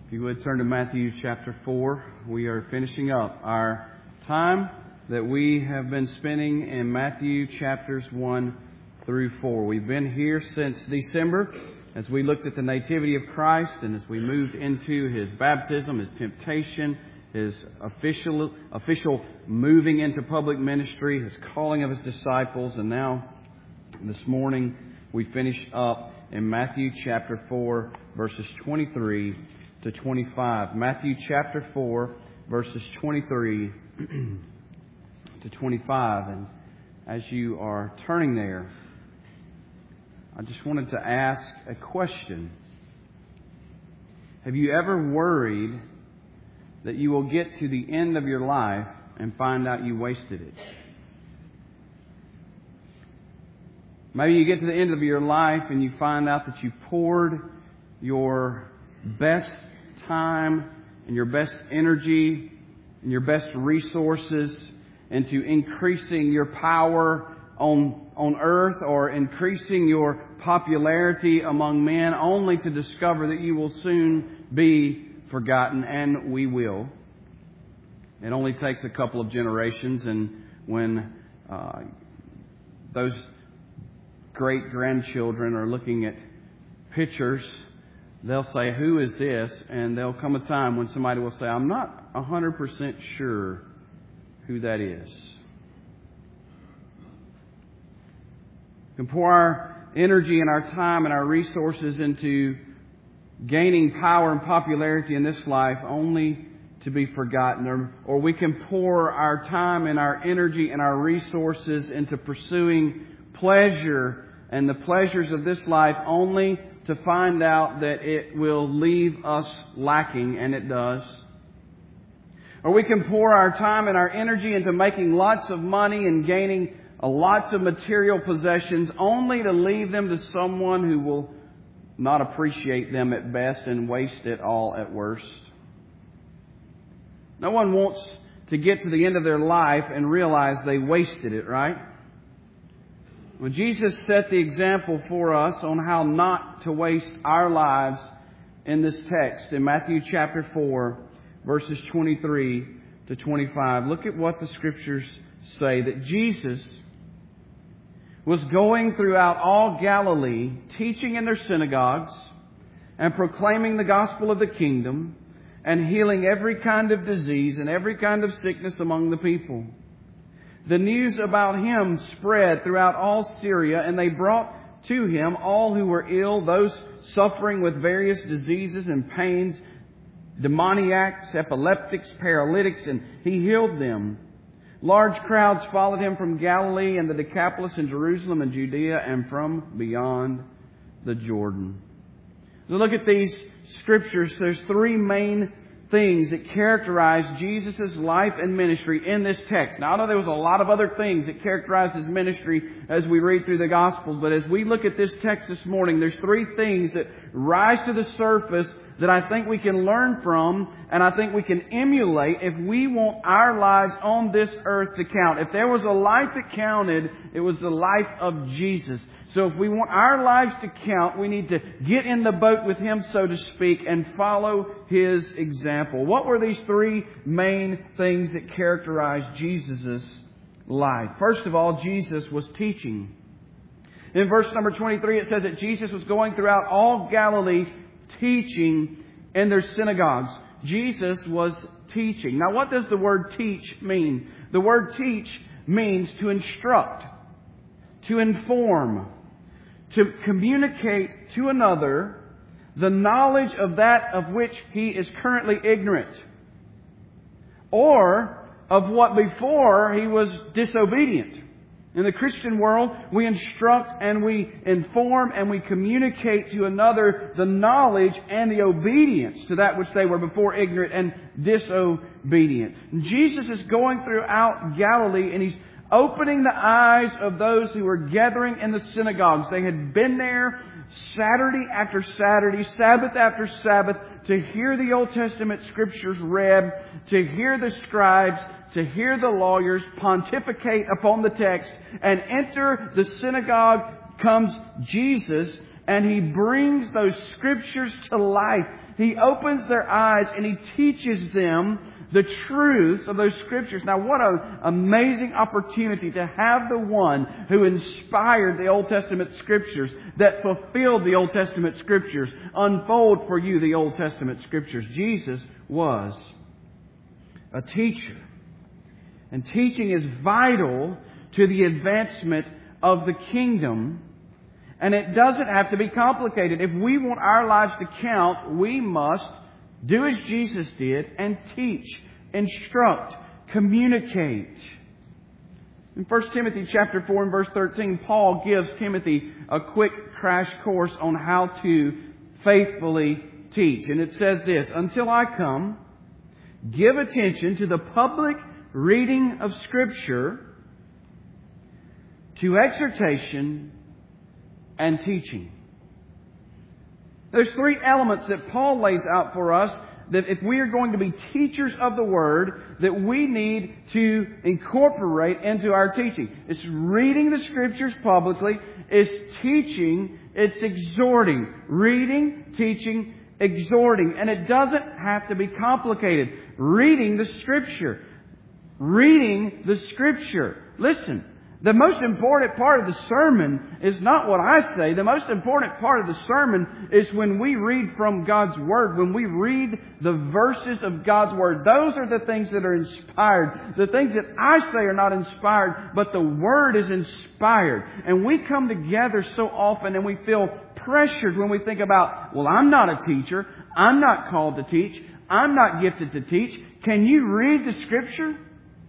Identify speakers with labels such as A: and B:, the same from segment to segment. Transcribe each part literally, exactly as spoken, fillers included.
A: If you would turn to Matthew chapter four, we are finishing up our time that we have been spending in Matthew chapters one through four. We've been here since December as we looked at the nativity of Christ and as we moved into His baptism, His temptation, His official, official moving into public ministry, His calling of His disciples, and now this morning we finish up in Matthew chapter four, verses twenty-three to twenty-five. Matthew chapter four, verses twenty-three to twenty-five. And as you are turning there, I just wanted to ask a question. Have you ever worried that you will get to the end of your life and find out you wasted it? Maybe you get to the end of your life and you find out that you poured your best time and your best energy and your best resources into increasing your power on, on earth or increasing your popularity among men, only to discover that you will soon be forgotten, and we will. It only takes a couple of generations, and when uh, those great-grandchildren are looking at pictures, they'll say, "Who is this?" And there'll come a time when somebody will say, "I'm not one hundred percent sure who that is." We can pour our energy and our time and our resources into gaining power and popularity in this life only to be forgotten. Or, or we can pour our time and our energy and our resources into pursuing pleasure and the pleasures of this life only to find out that it will leave us lacking, and it does. Or we can pour our time and our energy into making lots of money and gaining lots of material possessions only to leave them to someone who will not appreciate them at best and waste it all at worst. No one wants to get to the end of their life and realize they wasted it, right? Well, Jesus set the example for us on how not to waste our lives in this text in Matthew chapter four, verses twenty-three to twenty-five. Look at what the Scriptures say, that Jesus was going throughout all Galilee, teaching in their synagogues and proclaiming the gospel of the kingdom and healing every kind of disease and every kind of sickness among the people. The news about Him spread throughout all Syria, and they brought to Him all who were ill, those suffering with various diseases and pains, demoniacs, epileptics, paralytics, and He healed them. Large crowds followed Him from Galilee and the Decapolis and Jerusalem and Judea and from beyond the Jordan. So look at these Scriptures. There's three main things that characterize Jesus' life and ministry in this text. Now, I know there was a lot of other things that characterize His ministry as we read through the Gospels, but as we look at this text this morning, there's three things that rise to the surface that I think we can learn from and I think we can emulate if we want our lives on this earth to count. If there was a life that counted, it was the life of Jesus. So if we want our lives to count, we need to get in the boat with Him, so to speak, and follow His example. What were these three main things that characterized Jesus' life? First of all, Jesus was teaching. In verse number twenty-three, it says that Jesus was going throughout all Galilee, teaching in their synagogues. Jesus was teaching. Now, what does the word teach mean? The word teach means to instruct, to inform, to communicate to another the knowledge of that of which he is currently ignorant, or of what before he was disobedient. In the Christian world, we instruct and we inform and we communicate to another the knowledge and the obedience to that which they were before ignorant and disobedient. Jesus is going throughout Galilee, and He's opening the eyes of those who were gathering in the synagogues. They had been there Saturday after Saturday, Sabbath after Sabbath, to hear the Old Testament Scriptures read, to hear the scribes, to hear the lawyers pontificate upon the text. And enter the synagogue comes Jesus, and He brings those Scriptures to life. He opens their eyes and He teaches them the truths of those Scriptures. Now, what an amazing opportunity to have the one who inspired the Old Testament Scriptures, that fulfilled the Old Testament Scriptures, unfold for you the Old Testament Scriptures. Jesus was a teacher. And teaching is vital to the advancement of the kingdom. And it doesn't have to be complicated. If we want our lives to count, we must do as Jesus did and teach, instruct, communicate. In First Timothy chapter four and verse thirteen, Paul gives Timothy a quick crash course on how to faithfully teach. And it says this: "Until I come, give attention to the public reading of Scripture, to exhortation and teaching." There's three elements that Paul lays out for us that if we are going to be teachers of the Word, that we need to incorporate into our teaching. It's reading the Scriptures publicly. It's teaching. It's exhorting. Reading, teaching, exhorting. And it doesn't have to be complicated. Reading the Scripture. Reading the Scripture. Listen. The most important part of the sermon is not what I say. The most important part of the sermon is when we read from God's Word, when we read the verses of God's Word. Those are the things that are inspired. The things that I say are not inspired, but the Word is inspired. And we come together so often and we feel pressured when we think about, well, I'm not a teacher. I'm not called to teach. I'm not gifted to teach. Can you read the Scripture?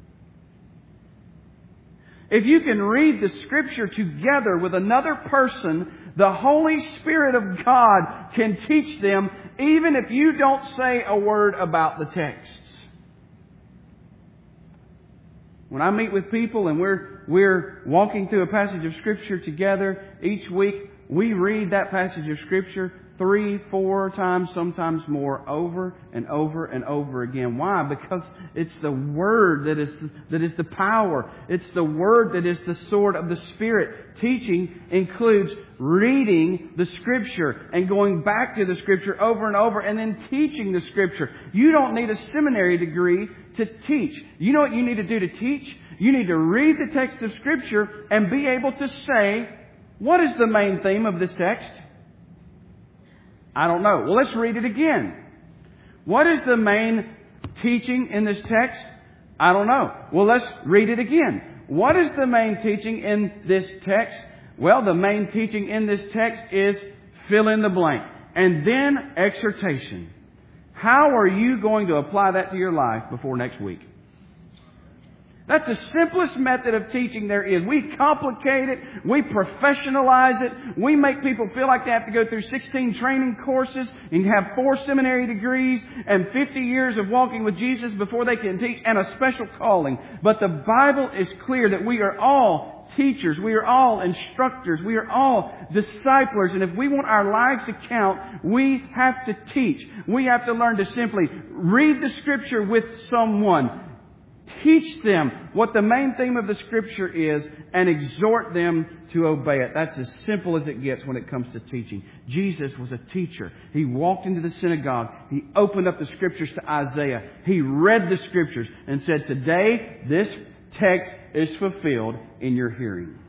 A: If you can read the Scripture together with another person, the Holy Spirit of God can teach them even if you don't say a word about the texts. When I meet with people and we're, we're walking through a passage of Scripture together, each week we read that passage of Scripture three, four times, sometimes more, over and over and over again. Why? Because it's the Word that is, that is the power. It's the Word that is the sword of the Spirit. Teaching includes reading the Scripture and going back to the Scripture over and over and then teaching the Scripture. You don't need a seminary degree to teach. You know what you need to do to teach? You need to read the text of Scripture and be able to say, what is the main theme of this text? I don't know. Well, let's read it again. What is the main teaching in this text? I don't know. Well, let's read it again. What is the main teaching in this text? Well, the main teaching in this text is fill in the blank. And then exhortation. How are you going to apply that to your life before next week? That's the simplest method of teaching there is. We complicate it. We professionalize it. We make people feel like they have to go through sixteen training courses and have four seminary degrees and fifty years of walking with Jesus before they can teach, and a special calling. But the Bible is clear that we are all teachers. We are all instructors. We are all disciplers. And if we want our lives to count, we have to teach. We have to learn to simply read the Scripture with someone. Teach them what the main theme of the Scripture is and exhort them to obey it. That's as simple as it gets when it comes to teaching. Jesus was a teacher. He walked into the synagogue. He opened up the Scriptures to Isaiah. He read the Scriptures and said, today this text is fulfilled in your hearing.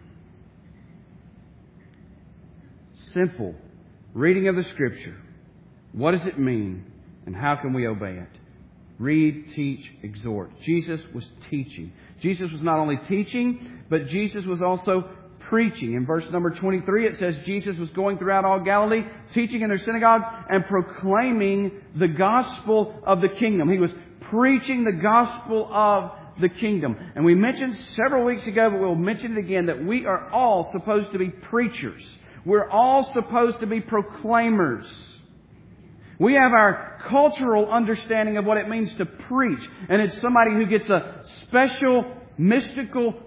A: Simple reading of the Scripture. What does it mean and how can we obey it? Read, teach, exhort. Jesus was teaching. Jesus was not only teaching, but Jesus was also preaching. In verse number twenty-three, it says Jesus was going throughout all Galilee, teaching in their synagogues and proclaiming the gospel of the kingdom. He was preaching the gospel of the kingdom. And we mentioned several weeks ago, but we'll mention it again, that we are all supposed to be preachers. We're all supposed to be proclaimers. We have our cultural understanding of what it means to preach. And it's somebody who gets a special mystical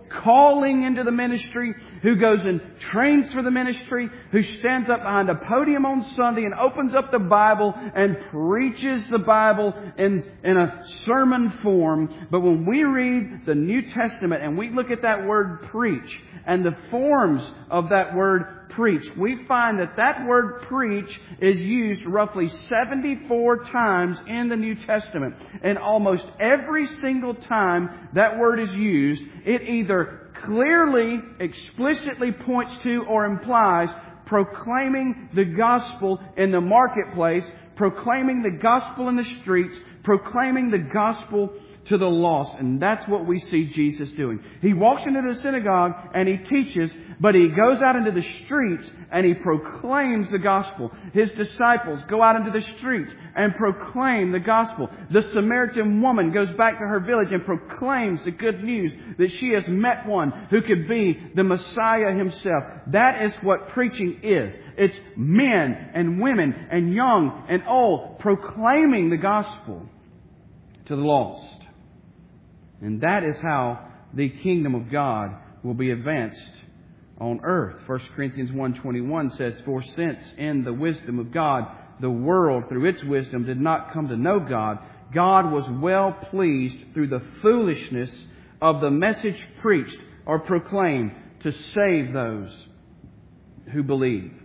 A: calling into the ministry, who goes and trains for the ministry, who stands up behind a podium on Sunday and opens up the Bible and preaches the Bible in, in a sermon form. But when we read the New Testament and we look at that word preach and the forms of that word preach, we find that that word preach is used roughly seventy-four times in the New Testament. And almost every single time that word is used, it either clearly, explicitly points to or implies proclaiming the gospel in the marketplace, proclaiming the gospel in the streets, proclaiming the gospel to the lost. And that's what we see Jesus doing. He walks into the synagogue and He teaches, but He goes out into the streets and He proclaims the gospel. His disciples go out into the streets and proclaim the gospel. The Samaritan woman goes back to her village and proclaims the good news that she has met one who could be the Messiah Himself. That is what preaching is. It's men and women and young and old proclaiming the gospel to the lost. And that is how the kingdom of God will be advanced on earth. First Corinthians one twenty-one says, "For since in the wisdom of God, the world through its wisdom did not come to know God, God was well pleased through the foolishness of the message preached or proclaimed to save those who believe."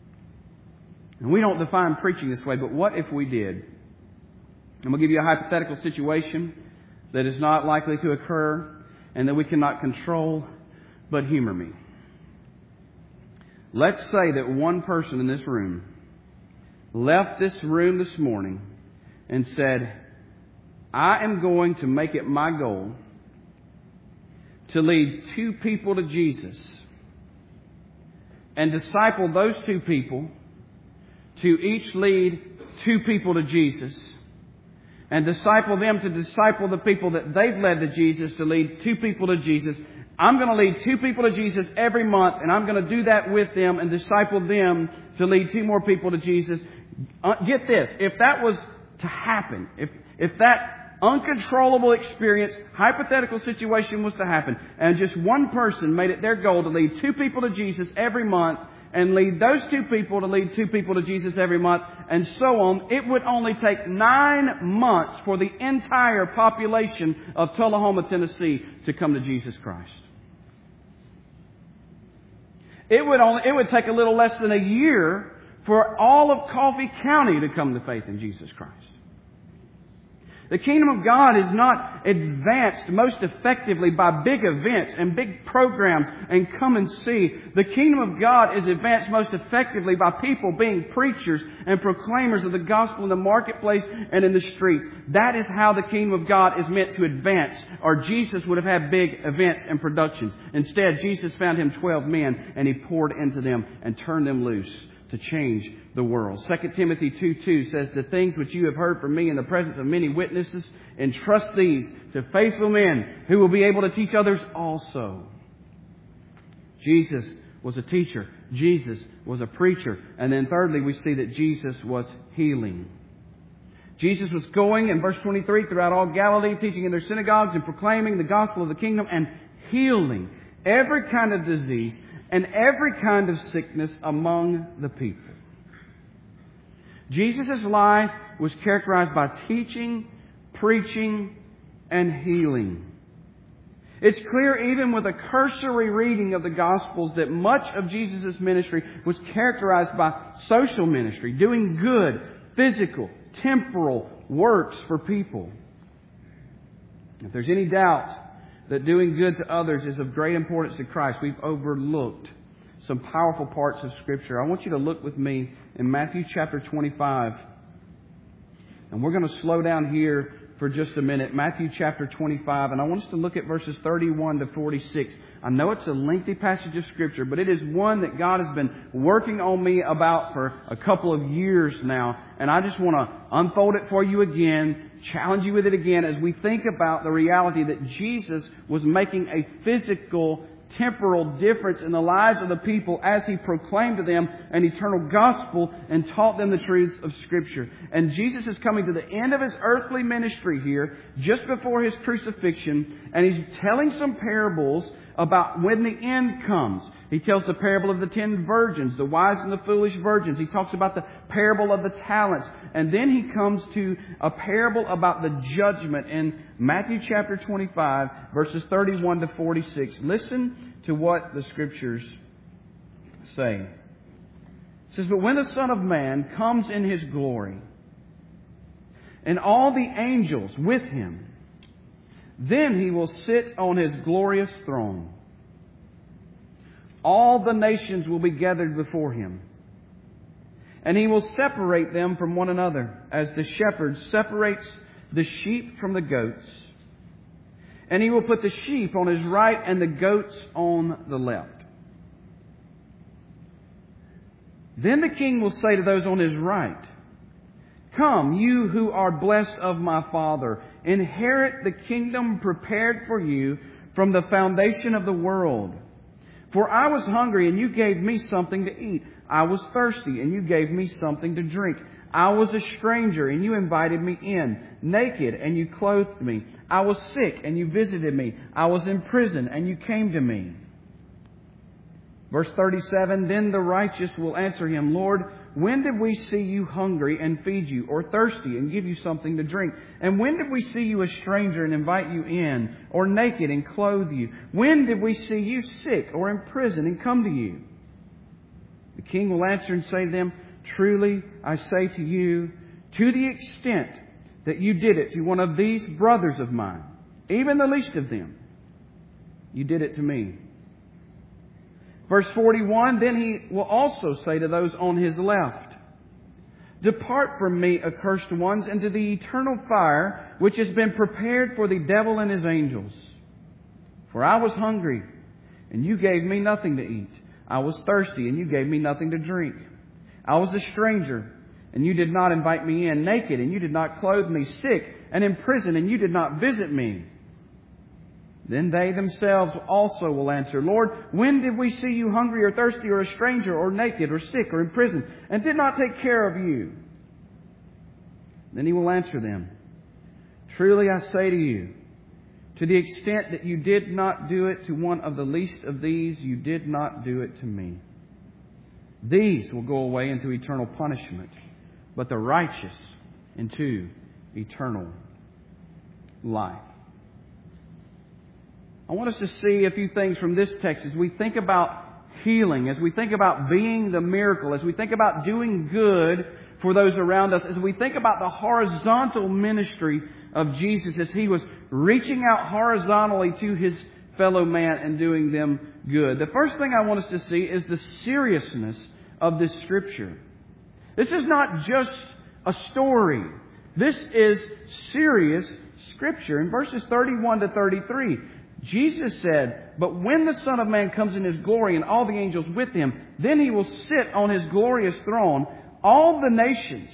A: And we don't define preaching this way, but what if we did? I'm going to give you a hypothetical situation that is not likely to occur and that we cannot control, but humor me. Let's say that one person in this room left this room this morning and said, "I am going to make it my goal to lead two people to Jesus and disciple those two people to each lead two people to Jesus, and disciple them to disciple the people that they've led to Jesus to lead two people to Jesus. I'm going to lead two people to Jesus every month, and I'm going to do that with them and disciple them to lead two more people to Jesus." Uh, get this. If that was to happen, if, if that uncontrollable experience, hypothetical situation was to happen, and just one person made it their goal to lead two people to Jesus every month, and lead those two people to lead two people to Jesus every month, and so on, it would only take nine months for the entire population of Tullahoma, Tennessee to come to Jesus Christ. It would only, it would take a little less than a year for all of Coffee County to come to faith in Jesus Christ. The kingdom of God is not advanced most effectively by big events and big programs and come and see. The kingdom of God is advanced most effectively by people being preachers and proclaimers of the gospel in the marketplace and in the streets. That is how the kingdom of God is meant to advance, or Jesus would have had big events and productions. Instead, Jesus found Him twelve men and He poured into them and turned them loose to change the world. Second Timothy two two says, "The things which you have heard from me in the presence of many witnesses, entrust these to faithful men who will be able to teach others also." Jesus was a teacher. Jesus was a preacher. And then thirdly, we see that Jesus was healing. Jesus was going, in verse twenty-three, throughout all Galilee, teaching in their synagogues and proclaiming the gospel of the kingdom and healing every kind of disease and every kind of sickness among the people. Jesus' life was characterized by teaching, preaching, and healing. It's clear even with a cursory reading of the Gospels that much of Jesus' ministry was characterized by social ministry, doing good, physical, temporal works for people. If there's any doubt that doing good to others is of great importance to Christ, we've overlooked some powerful parts of Scripture. I want you to look with me in Matthew chapter twenty-five. And we're going to slow down here for just a minute. Matthew chapter twenty-five. And I want us to look at verses thirty-one to forty-six. I know it's a lengthy passage of Scripture, but it is one that God has been working on me about for a couple of years now. And I just want to unfold it for you again, challenge you with it again as we think about the reality that Jesus was making a physical, temporal difference in the lives of the people as He proclaimed to them an eternal gospel and taught them the truths of Scripture. And Jesus is coming to the end of His earthly ministry here, just before His crucifixion, and He's telling some parables about when the end comes. He tells the parable of the ten virgins, the wise and the foolish virgins. He talks about the parable of the talents. And then he comes to a parable about the judgment in Matthew chapter twenty-five, verses thirty-one to forty-six. Listen to what the Scriptures say. It says, "But when the Son of Man comes in His glory, and all the angels with Him, then He will sit on His glorious throne. All the nations will be gathered before Him, and He will separate them from one another, as the shepherd separates the sheep from the goats. And He will put the sheep on His right and the goats on the left. Then the King will say to those on His right, 'Come, you who are blessed of my Father, inherit the kingdom prepared for you from the foundation of the world. For I was hungry, and you gave me something to eat. I was thirsty, and you gave me something to drink. I was a stranger, and you invited me in. Naked, and you clothed me. I was sick, and you visited me. I was in prison, and you came to me.' Verse thirty-seven, then the righteous will answer Him, 'Lord, when did we see you hungry and feed you, or thirsty and give you something to drink? And when did we see you a stranger and invite you in, or naked and clothe you? When did we see you sick or in prison and come to you?' The King will answer and say to them, 'Truly I say to you, to the extent that you did it to one of these brothers of mine, even the least of them, you did it to me.' Verse forty-one, then He will also say to those on His left, 'Depart from me, accursed ones, into the eternal fire, which has been prepared for the devil and his angels. For I was hungry, and you gave me nothing to eat. I was thirsty, and you gave me nothing to drink. I was a stranger, and you did not invite me in. Naked, and you did not clothe me. Sick, and in prison, and you did not visit me.' Then they themselves also will answer, 'Lord, when did we see you hungry or thirsty or a stranger or naked or sick or in prison and did not take care of you?' Then He will answer them, 'Truly I say to you, to the extent that you did not do it to one of the least of these, you did not do it to me.' These will go away into eternal punishment, but the righteous into eternal life." I want us to see a few things from this text as we think about healing, as we think about being the miracle, as we think about doing good for those around us, as we think about the horizontal ministry of Jesus as He was reaching out horizontally to His fellow man and doing them good. The first thing I want us to see is the seriousness of this Scripture. This is not just a story. This is serious Scripture. In verses thirty-one to thirty-three, Jesus said, "But when the Son of Man comes in His glory and all the angels with Him, then He will sit on His glorious throne. All the nations,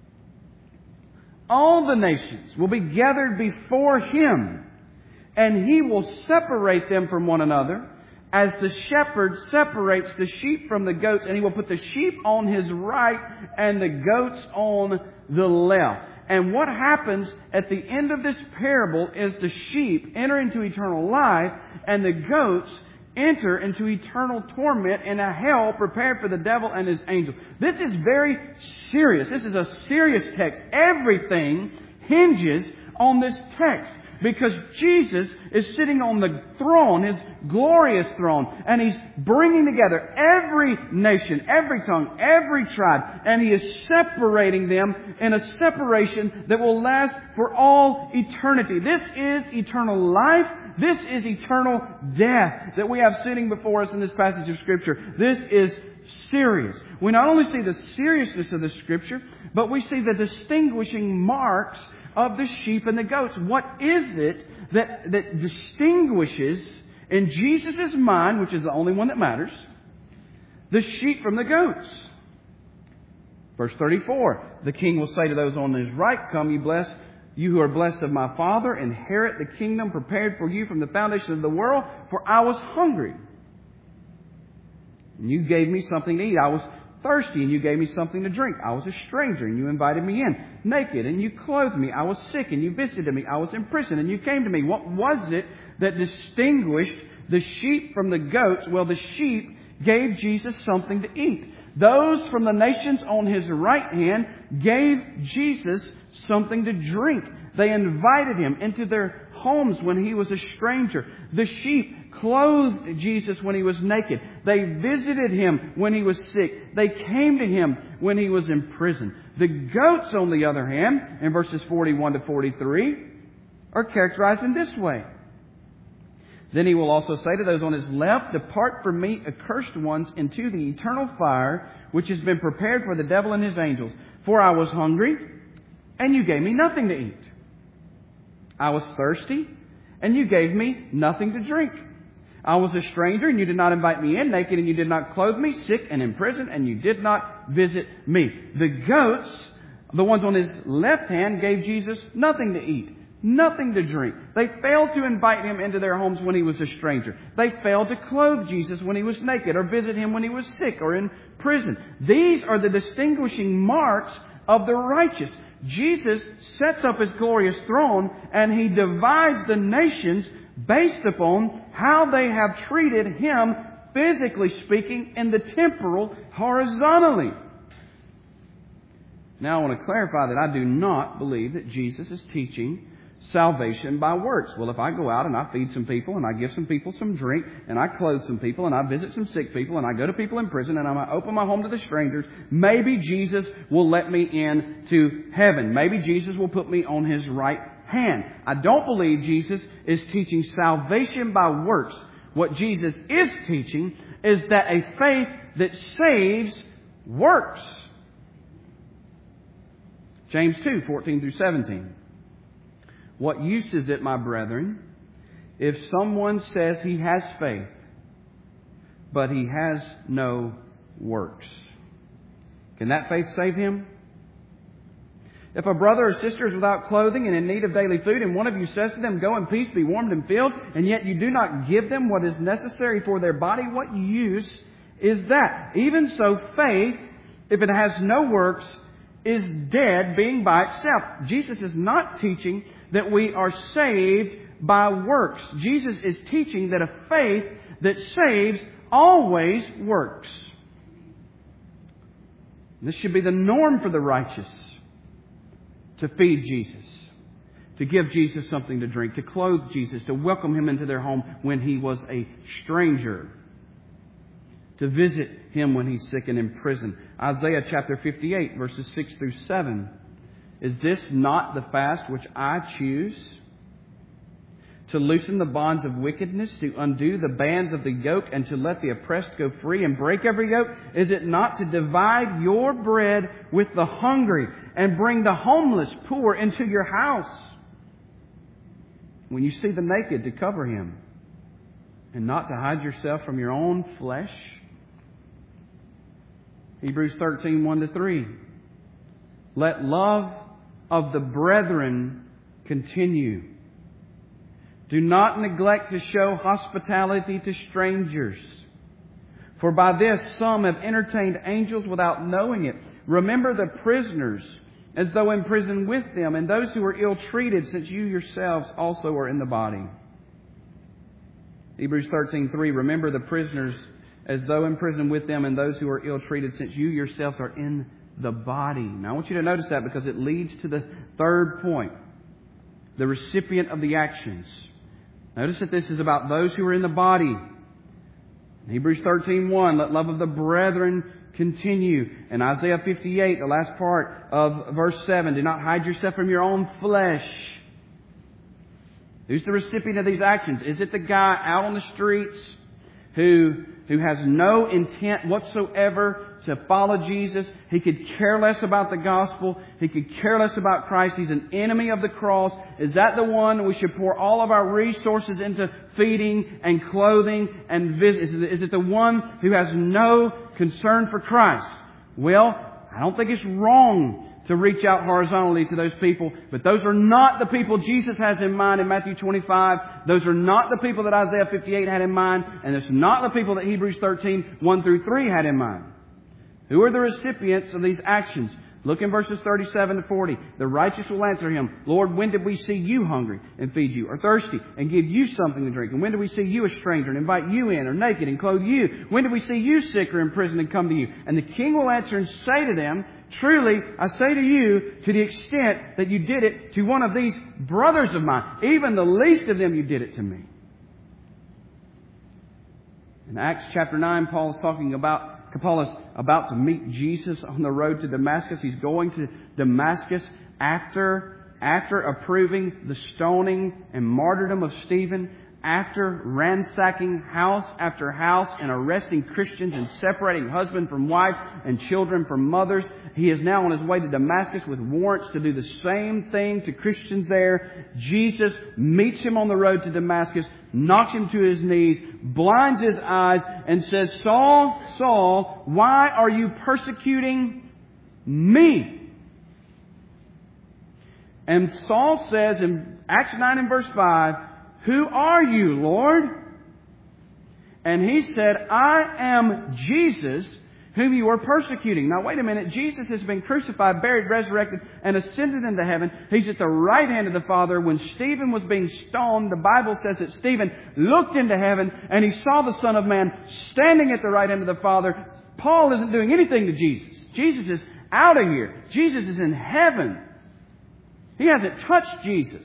A: all the nations will be gathered before Him, and He will separate them from one another, as the shepherd separates the sheep from the goats, and He will put the sheep on His right and the goats on the left." And what happens at the end of this parable is the sheep enter into eternal life and the goats enter into eternal torment in a hell prepared for the devil and his angels. This is very serious. This is a serious text. Everything hinges on this text, because Jesus is sitting on the throne, His glorious throne, and He's bringing together every nation, every tongue, every tribe, and He is separating them in a separation that will last for all eternity. This is eternal life. This is eternal death that we have sitting before us in this passage of Scripture. This is serious. We not only see the seriousness of the Scripture, but we see the distinguishing marks of the sheep and the goats. What is it that, that distinguishes, in Jesus' mind, which is the only one that matters, the sheep from the goats? Verse thirty-four, the King will say to those on His right, "Come, you blessed, you who are blessed of my Father, inherit the kingdom prepared for you from the foundation of the world. For I was hungry, and you gave me something to eat. I was thirsty, and you gave me something to drink. I was a stranger, and you invited me in. Naked, and you clothed me. I was sick, and you visited me. I was in prison, and you came to me." What was it that distinguished the sheep from the goats. Well, the sheep gave Jesus something to eat. Those from the nations on His right hand gave Jesus something to drink. They invited Him into their homes when He was a stranger. The sheep clothed Jesus when He was naked. They visited Him when He was sick. They came to Him when He was in prison. The goats, on the other hand, in verses forty-one to forty-three, are characterized in this way. Then He will also say to those on His left, "Depart from me, accursed ones, into the eternal fire, which has been prepared for the devil and his angels. For I was hungry, and you gave me nothing to eat. I was thirsty, and you gave me nothing to drink. I was a stranger, and you did not invite me in, naked, and you did not clothe me, sick and in prison, and you did not visit me." The goats, the ones on His left hand, gave Jesus nothing to eat, nothing to drink. They failed to invite Him into their homes when He was a stranger. They failed to clothe Jesus when He was naked, or visit Him when He was sick or in prison. These are the distinguishing marks of the righteous. Jesus sets up His glorious throne, and He divides the nations based upon how they have treated Him, physically speaking, in the temporal, horizontally. Now I want to clarify that I do not believe that Jesus is teaching salvation by works. Well, if I go out and I feed some people, and I give some people some drink, and I clothe some people, and I visit some sick people, and I go to people in prison, and I open my home to the strangers, maybe Jesus will let me in to heaven. Maybe Jesus will put me on His right hand. I don't believe Jesus is teaching salvation by works. What Jesus is teaching is that a faith that saves works. James two, fourteen through seventeen. "What use is it, my brethren, if someone says he has faith, but he has no works? Can that faith save him? If a brother or sister is without clothing and in need of daily food, and one of you says to them, 'Go in peace, be warmed and filled,' and yet you do not give them what is necessary for their body, what use is that? Even so, faith, if it has no works, is dead, being by itself." Jesus is not teaching that we are saved by works. Jesus is teaching that a faith that saves always works. This should be the norm for the righteous. To feed Jesus, to give Jesus something to drink, to clothe Jesus, to welcome Him into their home when He was a stranger, to visit Him when He's sick and in prison. Isaiah chapter fifty-eight, verses six through seven. "Is this not the fast which I choose? To loosen the bonds of wickedness, to undo the bands of the yoke, and to let the oppressed go free and break every yoke? Is it not to divide your bread with the hungry and bring the homeless poor into your house? When you see the naked, to cover him, and not to hide yourself from your own flesh?" Hebrews thirteen, one to three. "Let love of the brethren continue. Do not neglect to show hospitality to strangers, for by this some have entertained angels without knowing it. Remember the prisoners as though in prison with them, and those who are ill-treated, since you yourselves also are in the body." Hebrews thirteen, three. "Remember the prisoners as though in prison with them, and those who are ill-treated, since you yourselves are in the body." Now I want you to notice that, because it leads to the third point. The recipient of the actions. Notice that this is about those who are in the body. In Hebrews thirteen, one, "Let love of the brethren continue." In Isaiah fifty-eight, the last part of verse seven, "Do not hide yourself from your own flesh." Who's the recipient of these actions? Is it the guy out on the streets who who has no intent whatsoever to follow Jesus? He could care less about the gospel. He could care less about Christ. He's an enemy of the cross. Is that the one we should pour all of our resources into feeding and clothing and visit? Is it, is it the one who has no concern for Christ? Well, I don't think it's wrong to reach out horizontally to those people, but those are not the people Jesus has in mind in Matthew twenty-five. Those are not the people that Isaiah fifty-eight had in mind, and it's not the people that Hebrews thirteen, one through three had in mind. Who are the recipients of these actions? Look in verses thirty-seven to forty. The righteous will answer him, Lord, when did we see you hungry and feed you, or thirsty and give you something to drink? And when did we see you a stranger and invite you in, or naked and clothe you? When did we see you sick or in prison and come to you? And the king will answer and say to them, truly, I say to you, to the extent that you did it to one of these brothers of mine, even the least of them, you did it to me. In Acts chapter nine, Paul is talking about Paul is about to meet Jesus on the road to Damascus. He's going to Damascus after, after approving the stoning and martyrdom of Stephen, after ransacking house after house and arresting Christians and separating husband from wife and children from mothers. He is now on his way to Damascus with warrants to do the same thing to Christians there. Jesus meets him on the road to Damascus, knocks him to his knees, blinds his eyes, and says, Saul, Saul, why are you persecuting me? And Saul says in Acts nine and verse five, who are you, Lord? And he said, I am Jesus, whom you are persecuting. Now wait a minute. Jesus has been crucified, buried, resurrected, and ascended into heaven. He's at the right hand of the Father. When Stephen was being stoned, the Bible says that Stephen looked into heaven and he saw the Son of Man standing at the right hand of the Father. Paul isn't doing anything to Jesus. Jesus is out of here. Jesus is in heaven. He hasn't touched Jesus.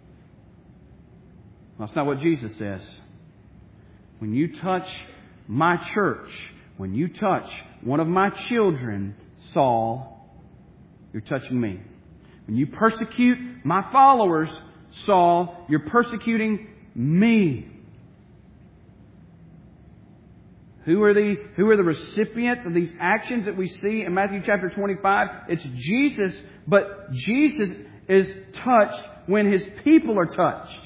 A: That's not what Jesus says. When you touch my church, when you touch one of my children, Saul, you're touching me. When you persecute my followers, Saul, you're persecuting me. Who are the, who are the recipients of these actions that we see in Matthew chapter twenty-five? It's Jesus, but Jesus is touched when His people are touched.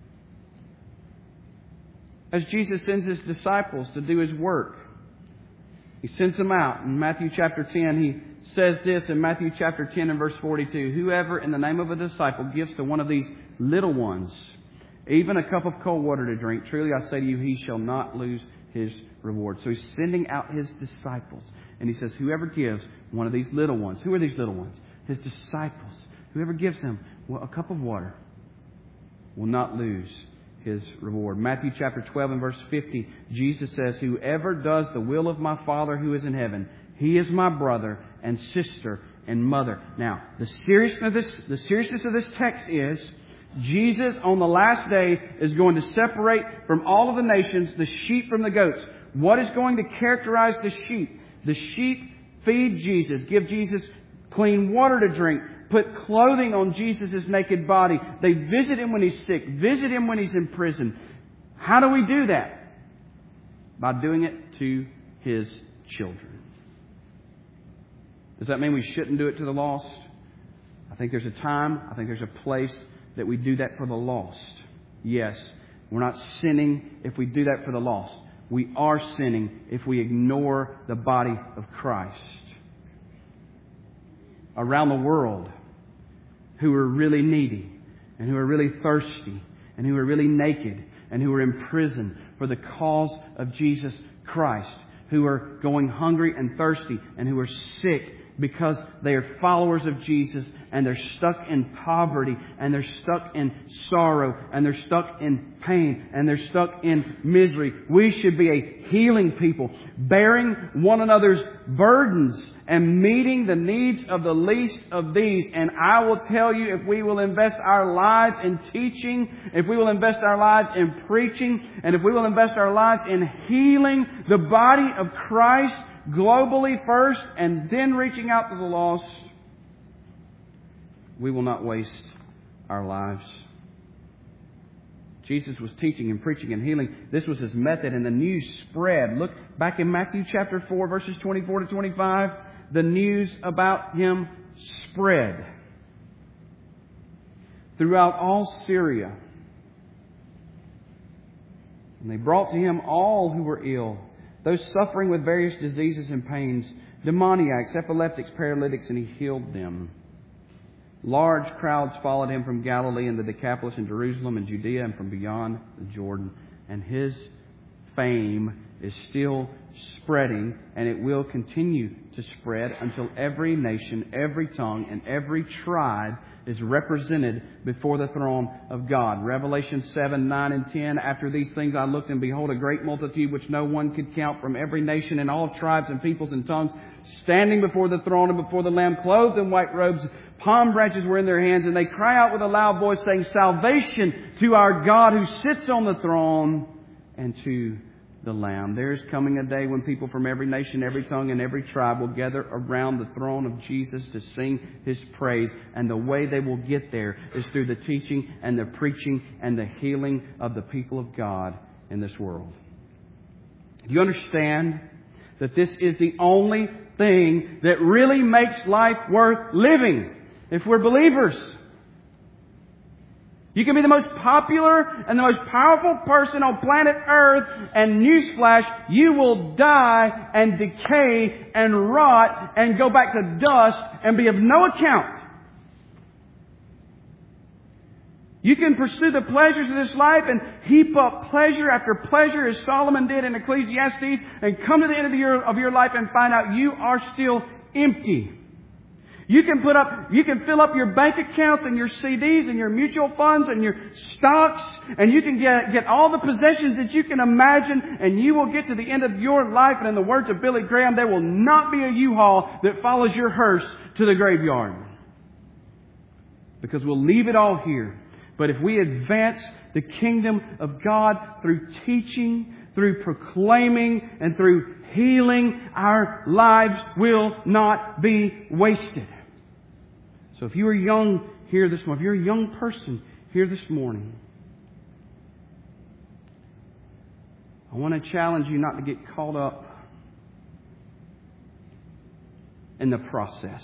A: As Jesus sends His disciples to do His work, He sends them out. In Matthew chapter ten, He says this in Matthew chapter ten and verse forty-two, whoever in the name of a disciple gives to one of these little ones even a cup of cold water to drink, truly I say to you, he shall not lose his reward. So He's sending out His disciples. And He says, whoever gives one of these little ones, who are these little ones? His disciples. Whoever gives them a cup of water will not lose his reward. Matthew chapter twelve and verse fifty, Jesus says, whoever does the will of my Father who is in heaven, he is my brother and sister and mother. Now, the seriousness of this, the seriousness of this text is, Jesus on the last day is going to separate from all of the nations the sheep from the goats. What is going to characterize the sheep? The sheep feed Jesus, give Jesus clean water to drink, put clothing on Jesus' naked body. They visit Him when He's sick, visit Him when He's in prison. How do we do that? By doing it to His children. Does that mean we shouldn't do it to the lost? I think there's a time, I think there's a place that we do that for the lost. Yes, we're not sinning if we do that for the lost. We are sinning if we ignore the body of Christ. Around the world, who are really needy and who are really thirsty and who are really naked and who are in prison for the cause of Jesus Christ, who are going hungry and thirsty and who are sick because they are followers of Jesus and they're stuck in poverty and they're stuck in sorrow and they're stuck in pain and they're stuck in misery. We should be a healing people, bearing one another's burdens and meeting the needs of the least of these. And I will tell you, if we will invest our lives in teaching, if we will invest our lives in preaching, and if we will invest our lives in healing the body of Christ, globally first and then reaching out to the lost, we will not waste our lives. Jesus was teaching and preaching and healing. This was His method, and the news spread. Look back in Matthew chapter four, verses twenty-four to twenty-five. The news about Him spread throughout all Syria. And they brought to Him all who were ill, those suffering with various diseases and pains, demoniacs, epileptics, paralytics, and He healed them. Large crowds followed Him from Galilee and the Decapolis and Jerusalem and Judea and from beyond the Jordan. And His fame is still spreading, and it will continue to spread until every nation, every tongue, and every tribe is represented before the throne of God. Revelation seven, nine, and ten. After these things I looked, and behold, a great multitude which no one could count, from every nation and all tribes and peoples and tongues, standing before the throne and before the Lamb, clothed in white robes. Palm branches were in their hands, and they cry out with a loud voice, saying, Salvation to our God who sits on the throne and to the Lamb. There's coming a day when people from every nation, every tongue, and every tribe will gather around the throne of Jesus to sing His praise. And the way they will get there is through the teaching and the preaching and the healing of the people of God in this world. Do you understand that this is the only thing that really makes life worth living if we're believers? You can be the most popular and the most powerful person on planet Earth, and newsflash, you will die and decay and rot and go back to dust and be of no account. You can pursue the pleasures of this life and heap up pleasure after pleasure, as Solomon did in Ecclesiastes, and come to the end of your, of your life and find out you are still empty. You can put up, you can fill up your bank accounts and your C Ds and your mutual funds and your stocks, and you can get, get all the possessions that you can imagine, and you will get to the end of your life, and in the words of Billy Graham, there will not be a U-Haul that follows your hearse to the graveyard. Because we'll leave it all here. But if we advance the kingdom of God through teaching, through proclaiming, and through healing, our lives will not be wasted. So if you are young here this morning, if you're a young person here this morning, I want to challenge you not to get caught up in the process.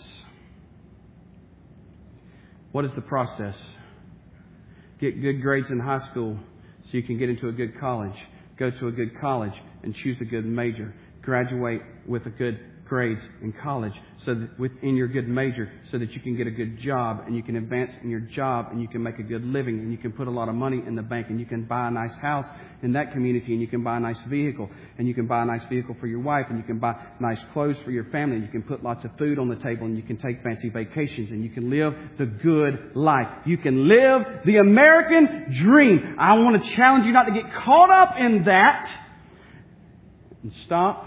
A: What is the process? Get good grades in high school so you can get into a good college. Go to a good college and choose a good major. Graduate with a good grades in college, so that within your good major, so that you can get a good job and you can advance in your job and you can make a good living and you can put a lot of money in the bank and you can buy a nice house in that community and you can buy a nice vehicle and you can buy a nice vehicle for your wife and you can buy nice clothes for your family and you can put lots of food on the table and you can take fancy vacations and you can live the good life. You can live the American dream. I want to challenge you not to get caught up in that, and stop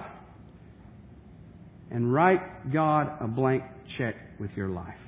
A: and write God a blank check with your life.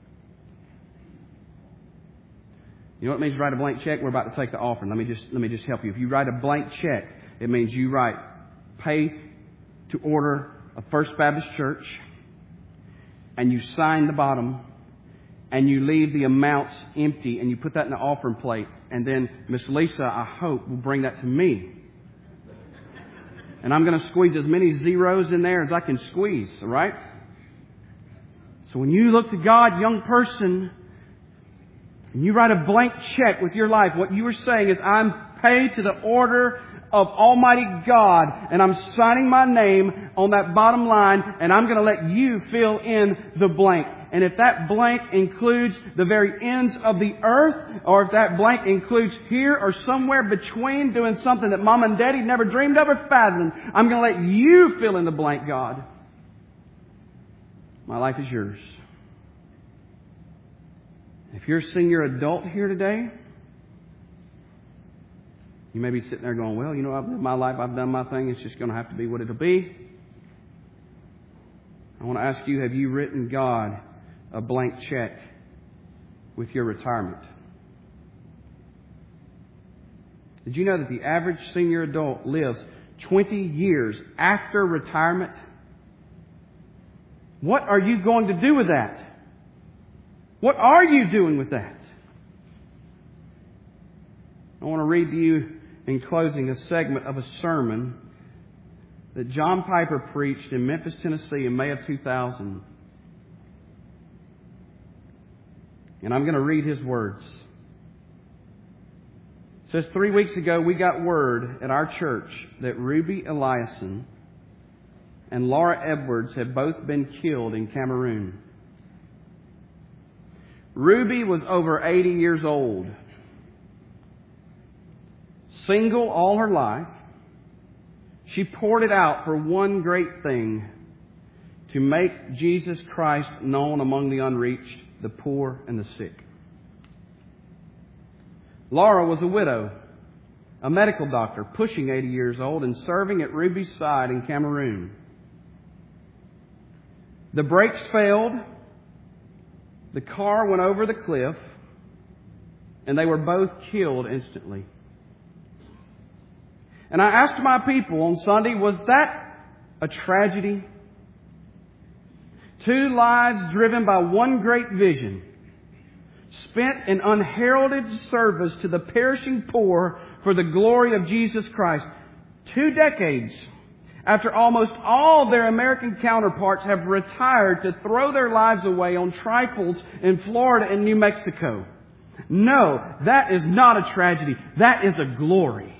A: You know what it means to write a blank check? We're about to take the offering. Let me just let me just help you. If you write a blank check, it means you write pay to order a First Baptist Church, and you sign the bottom, and you leave the amounts empty, and you put that in the offering plate, and then Miss Lisa, I hope, will bring that to me. And I'm going to squeeze as many zeros in there as I can squeeze, all right? So when you look to God, young person, and you write a blank check with your life, what you are saying is, I'm paid to the order of Almighty God, and I'm signing my name on that bottom line, and I'm going to let you fill in the blank. And if that blank includes the very ends of the earth, or if that blank includes here or somewhere between doing something that Mom and Daddy never dreamed of or fathomed, I'm going to let you fill in the blank, God. My life is yours. If you're a senior adult here today, you may be sitting there going, well, you know, I've lived my life, I've done my thing, it's just going to have to be what it'll be. I want to ask you, have you written God a blank check with your retirement? Did you know that the average senior adult lives twenty years after retirement? What are you going to do with that? What are you doing with that? I want to read to you in closing a segment of a sermon that John Piper preached in Memphis, Tennessee in May of two thousand. And I'm going to read his words. It says, three weeks ago we got word at our church that Ruby Eliason and Laura Edwards had both been killed in Cameroon. Ruby was over eighty years old, single all her life, She poured it out for one great thing: to make Jesus Christ known among the unreached, the poor, and the sick. Laura was a widow, a medical doctor, pushing eighty years old and serving at Ruby's side in Cameroon. The brakes failed, the car went over the cliff, and they were both killed instantly. And I asked my people on Sunday, was that a tragedy? Two lives driven by one great vision, spent in unheralded service to the perishing poor for the glory of Jesus Christ. Two decades after almost all their American counterparts have retired to throw their lives away on trifles in Florida and New Mexico. No, that is not a tragedy. That is a glory.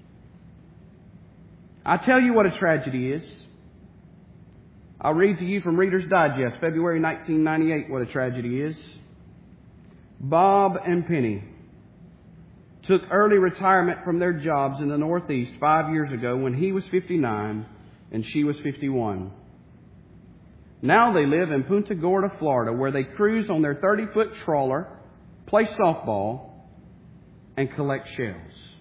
A: I tell you what a tragedy is. I'll read to you from Reader's Digest, February nineteen ninety-eight, what a tragedy is. Bob and Penny took early retirement from their jobs in the Northeast five years ago when he was fifty-nine and she was fifty-one. Now they live in Punta Gorda, Florida, where they cruise on their thirty-foot trawler, play softball, and collect shells.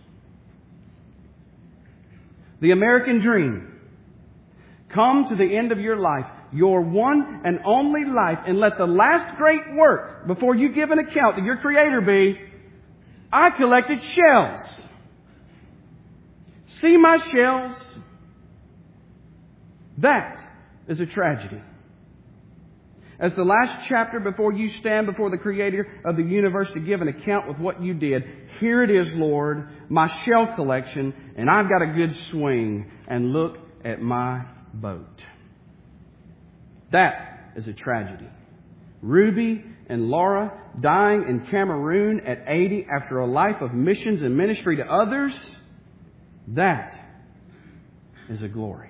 A: The American dream. Come to the end of your life, your one and only life, and let the last great work before you give an account to your Creator be, I collected shells. See my shells? That is a tragedy. As the last chapter before you stand before the Creator of the universe to give an account with what you did, here it is, Lord, my shell collection, and I've got a good swing, and look at my boat. That is a tragedy. Ruby and Laura dying in Cameroon at eighty after a life of missions and ministry to others, that is a glory.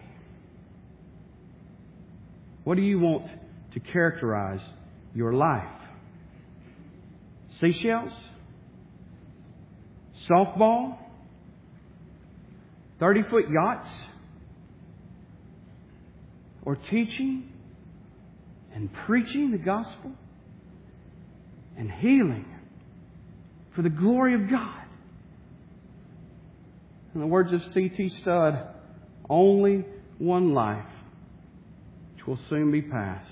A: What do you want to characterize your life? Seashells? Softball? thirty-foot yachts? Or teaching and preaching the gospel and healing for the glory of God? In the words of C T Studd, only one life which will soon be past.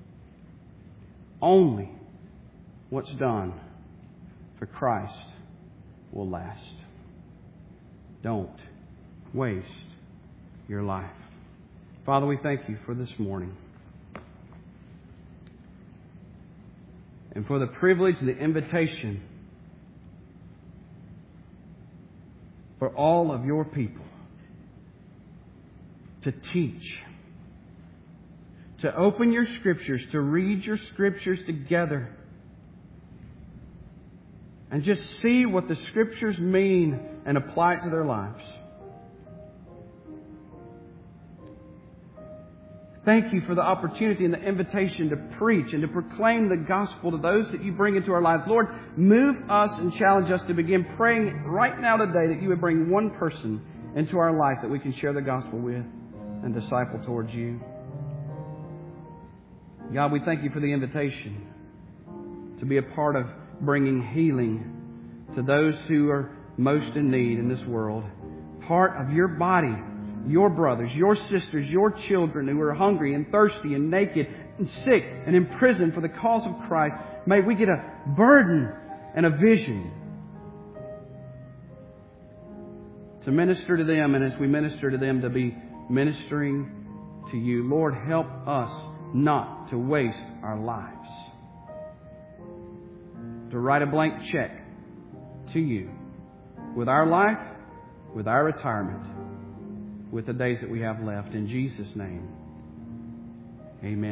A: Only what's done for Christ will last. Don't waste your life. Father, we thank you for this morning and for the privilege and the invitation for all of your people to teach, to open your Scriptures, to read your Scriptures together, and just see what the Scriptures mean and apply it to their lives. Thank you for the opportunity and the invitation to preach and to proclaim the gospel to those that you bring into our lives. Lord, move us and challenge us to begin praying right now today that you would bring one person into our life that we can share the gospel with and disciple towards you. God, we thank you for the invitation to be a part of bringing healing to those who are most in need in this world. Part of your body, your brothers, your sisters, your children who are hungry and thirsty and naked and sick and in prison for the cause of Christ. May we get a burden and a vision to minister to them, and as we minister to them, to be ministering to you. Lord, help us not to waste our lives. To write a blank check to you with our life, with our retirement, with the days that we have left. In Jesus' name, amen.